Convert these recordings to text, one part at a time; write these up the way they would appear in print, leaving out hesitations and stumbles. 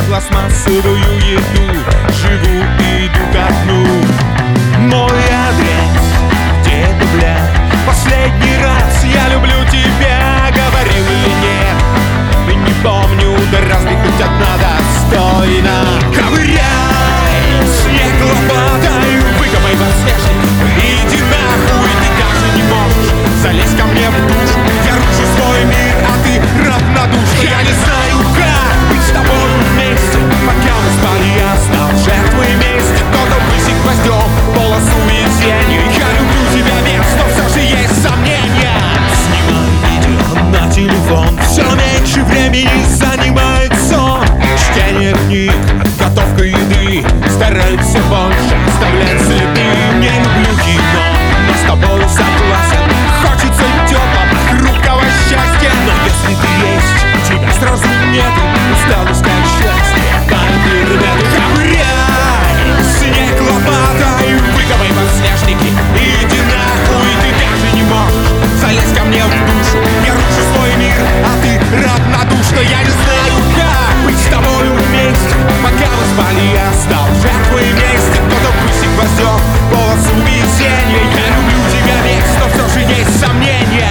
пластмассовую еду, живу и иду ко дну. Мой адрес где-то, бля, последний раз я люблю тебя говорил или нет, и не помню, да разве хоть одна достойна. Ковыряй снег лопатой, выкопай подснежник, иди нахуй, ты даже не можешь залезть ко мне в душу. Я рушу свой мир, а ты равнодушна. Я не знаю, как быть с тобой вместе, пока мы спали, я стал жертвой мести. Кто-то высек гвоздем полосу везения. Я люблю тебя, вес, но все же есть сомнения. Снимаю видео на телефон, все меньше времени занимает сон. Чтение книг, готовка еды, стараются больше оставлять следы. Не люблю кино, но с тобой согласен. Хочется теплого, хрупкого счастья. Но если ты есть, тебя сразу нет. Усталость как счастье, интернет. Ковыряй снег лопатой, выкопай подснежники, иди нахуй, ты даже не можешь залезть ко мне в душу. Я рушу свой мир, а ты равнодушна. Я не знаю, как быть с тобой вместе, пока мы спали, я стал жертвой мести. Кто-то высек гвоздем полосу везения. Я люблю тебя, весь, но все же есть сомнения.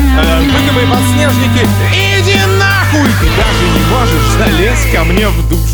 Выкопай подснежники, иди нахуй, ты даже не можешь залезть ко мне в душу.